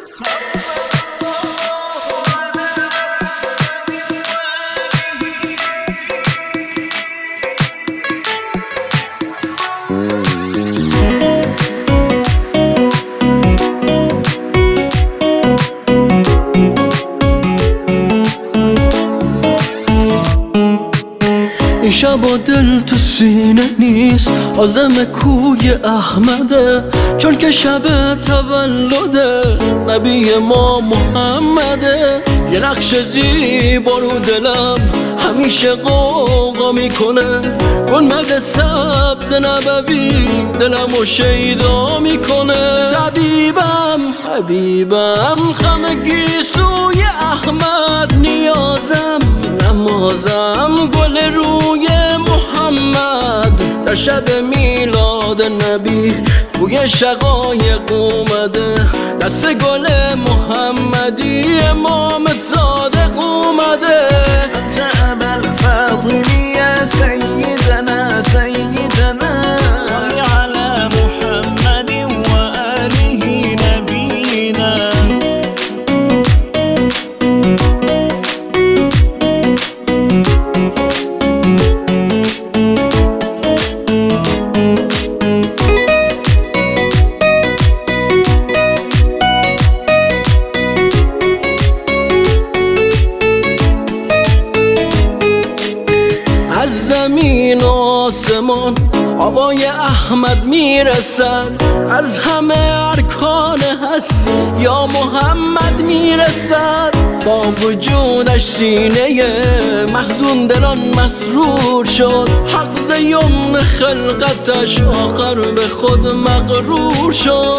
این شبا دل تو سینه نیست، عازم کوی احمده، چون که شب تولده نبی ما محمده. یه نقش زیبا رو دلم همیشه قوقا میکنه، گنبد سبز نبوی دلمو شیدا میکنه. حبیبم خم گیسوی احمد، نیازم نمازم گل روی محمد. در شب میلاد نبی بوی شقایق اومده، دست گل محمدی امام صادق اومده. تعب الفاضلی یا سیدنا سیدنا، صل على محمد و آله نبینا. از زمین و آسمان آوای احمد میرسد، از همه ارکان هست یا محمد میرسد. با وجودش سینه محزون دلان مسرور شد، حق ز یمن خلقتش آخر به خود مغرور شد.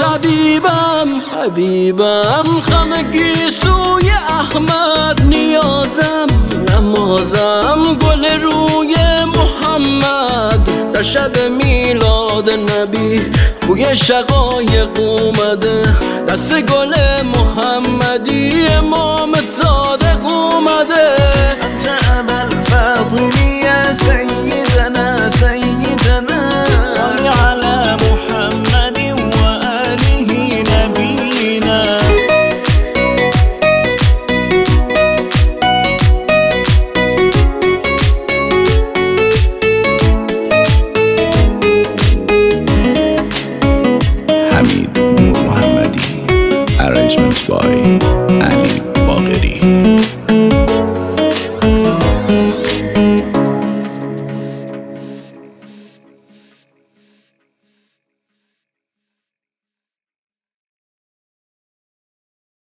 حبیبم خم گیسوی احمد، نیازم نمازم گل روی محمد. در شب میلاد نبی بوی شقایق اومده، دست گل محمدی امام صادق اومده. تعب الفاضلی یا سیدنا سیدنا، صل على محمد و آله نبینا. حمید نور محمدی. Arrangements by